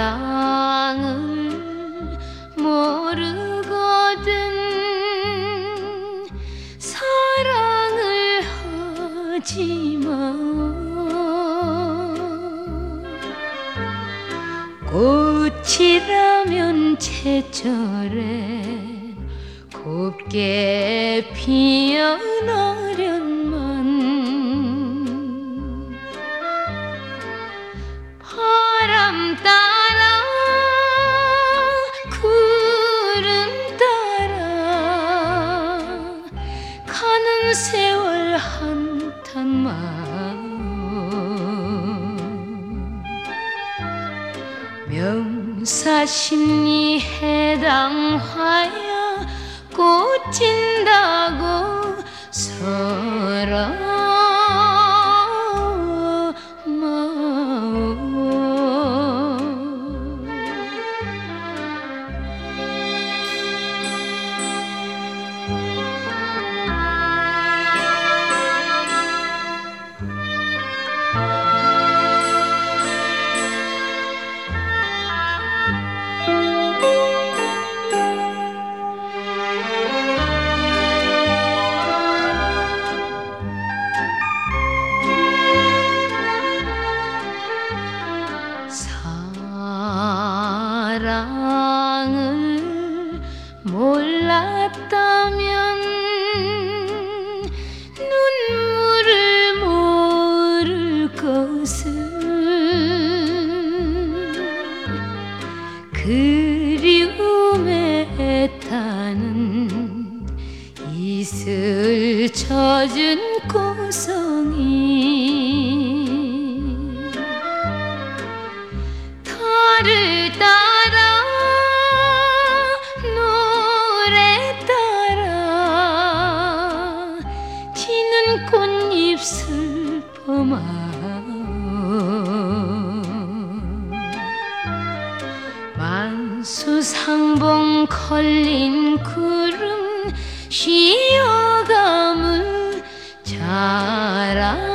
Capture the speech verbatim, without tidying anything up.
사랑을 모르거든 사랑을 하지마. 꽃이라면 제철에 곱게 피어나련만 바람 따라 구름 따라 가는 세월 한탄만 명사심리 해당하여 꽂힌다고 서러워. 사랑을 몰랐다면 눈물을 모를 것을 그리움에 애타는 이슬 젖은 고성이 달을 따라 노래 따라 지는 꽃잎 슬퍼만 만수상봉 걸린 구름 쉬어감을 자라